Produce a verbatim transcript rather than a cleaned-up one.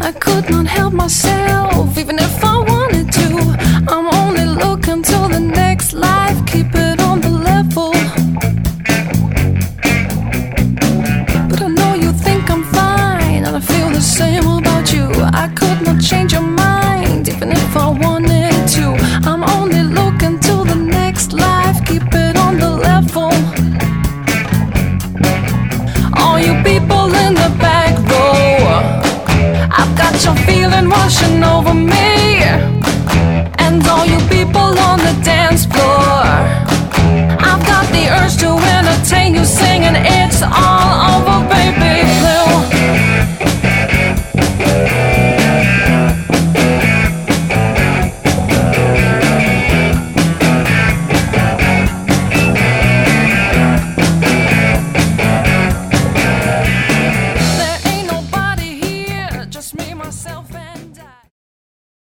I could not help myself, even if I wanted to. I'm only looking to the next life, keep it on the level. But I know you think I'm fine, and I feel the same about you. I could not change your mind, even if I wanted to. I'm only looking to the next life, keep it on the level. All you people in the back row, I've got your feeling washing over me. And all you people on the dance floor, I've got the urge to entertain you, singing it's all